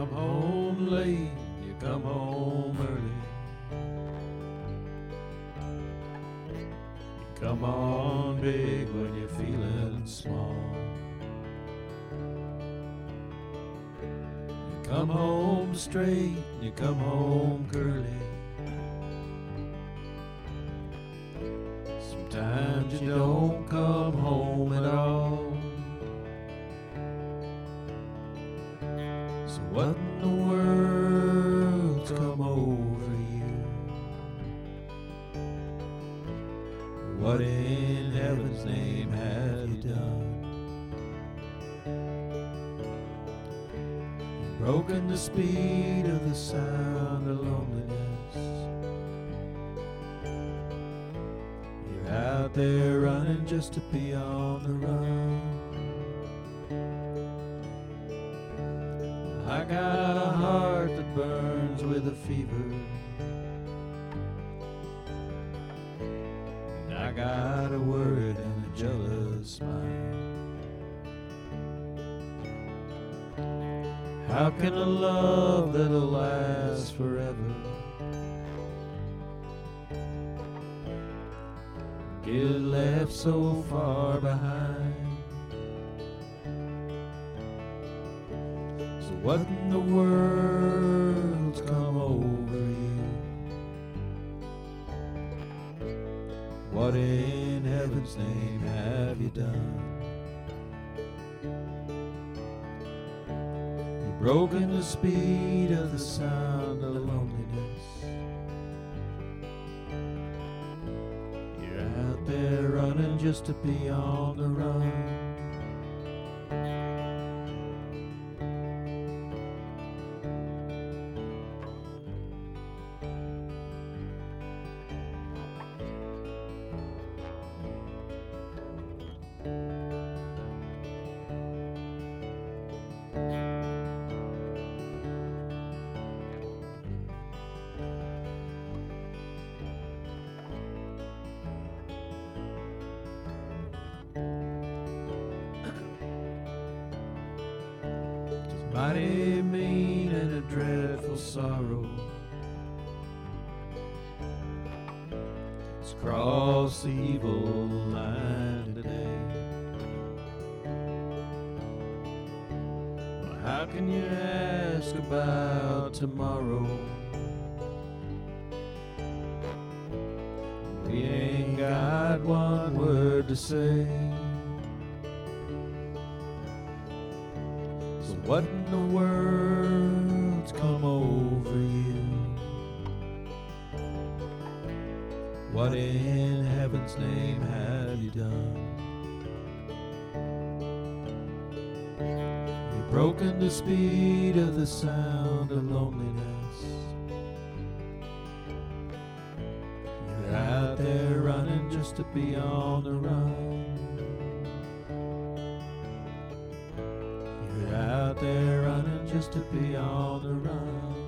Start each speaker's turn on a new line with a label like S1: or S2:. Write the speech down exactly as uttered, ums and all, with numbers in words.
S1: come home late, you come home early. You come on big when you're feeling small. You come home straight, you come home curly. Sometimes you don't come home at all. So what in the world's come over you? What in heaven's name have you done? You've broken the speed of the sound of loneliness. You're out there running just to be on the run. I got a heart that burns with a fever. And I got a worried and a jealous mind. How can a love that'll last forever get left so far behind? What in the world's come over you? What in heaven's name have you done? You've broken the speed of the sound of loneliness. You're out there running just to be on the run. Mighty mean and a dreadful sorrow it's crossed the evil line today. Well, how can you ask about tomorrow? We ain't got one word to say. So what in the world's come over you? What in heaven's name have you done? You've broken the speed of the sound of loneliness. You're out there running just to be on the run. You're out there running just to be on the run.